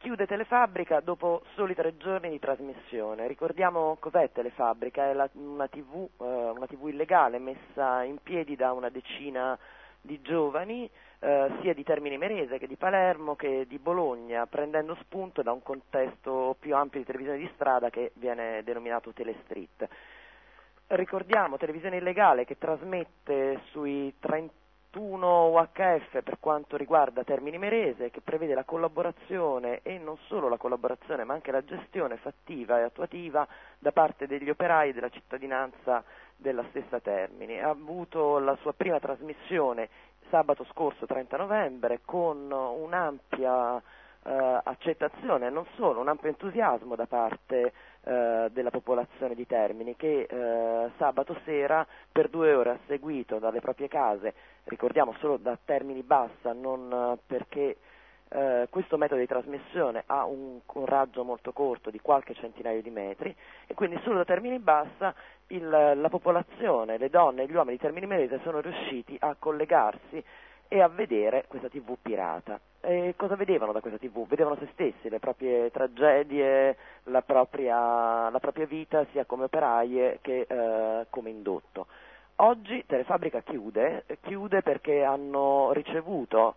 chiude Telefabbrica dopo soli 3 giorni di trasmissione. Ricordiamo cos'è Telefabbrica, è una TV illegale messa in piedi da una decina di giovani, sia di Termini Imerese che di Palermo che di Bologna, prendendo spunto da un contesto più ampio di televisione di strada che viene denominato Telestreet. Ricordiamo televisione illegale che trasmette sui 31 UHF per quanto riguarda Termini Imerese, che prevede la collaborazione e non solo la collaborazione ma anche la gestione fattiva e attuativa da parte degli operai della cittadinanza della stessa Termini. Ha avuto la sua prima trasmissione sabato scorso 30 novembre con un'ampia accettazione e non solo, un ampio entusiasmo da parte della popolazione di Termini che sabato sera per 2 ore ha seguito dalle proprie case, ricordiamo solo da Termini Bassa, non perché questo metodo di trasmissione ha un raggio molto corto di qualche centinaio di metri e quindi solo da Termini Bassa la popolazione, le donne e gli uomini di Termini Imerese sono riusciti a collegarsi e a vedere questa TV pirata. E cosa vedevano da questa TV? Vedevano se stessi, le proprie tragedie, la propria vita sia come operaie che come indotto. Oggi Telefabbrica chiude perché hanno ricevuto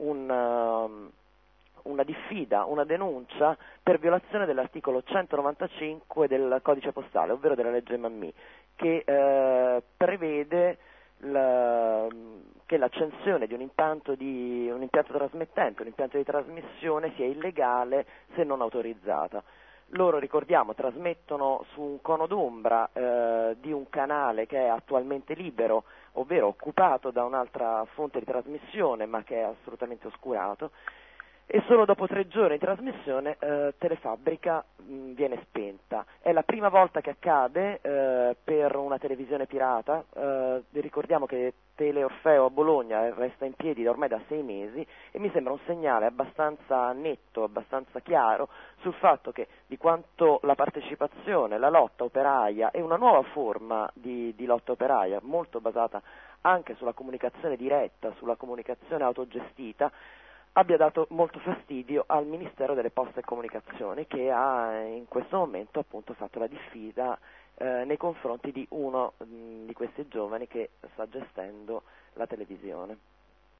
una diffida, una denuncia per violazione dell'articolo 195 del codice postale, ovvero della legge Mammì, che prevede che l'accensione di un impianto trasmettente, un impianto di trasmissione sia illegale se non autorizzata. Loro, ricordiamo, trasmettono su un cono d'ombra di un canale che è attualmente libero, ovvero occupato da un'altra fonte di trasmissione ma che è assolutamente oscurato, e solo dopo 3 giorni di trasmissione Telefabbrica viene spenta. È la prima volta che accade per una televisione pirata, ricordiamo che Tele Orfeo a Bologna resta in piedi da ormai da 6 mesi e mi sembra un segnale abbastanza netto, abbastanza chiaro sul fatto che di quanto la partecipazione, la lotta operaia è una nuova forma di lotta operaia, molto basata anche sulla comunicazione diretta, sulla comunicazione autogestita, abbia dato molto fastidio al Ministero delle Poste e Comunicazioni che ha in questo momento appunto fatto la diffida nei confronti di uno di questi giovani che sta gestendo la televisione.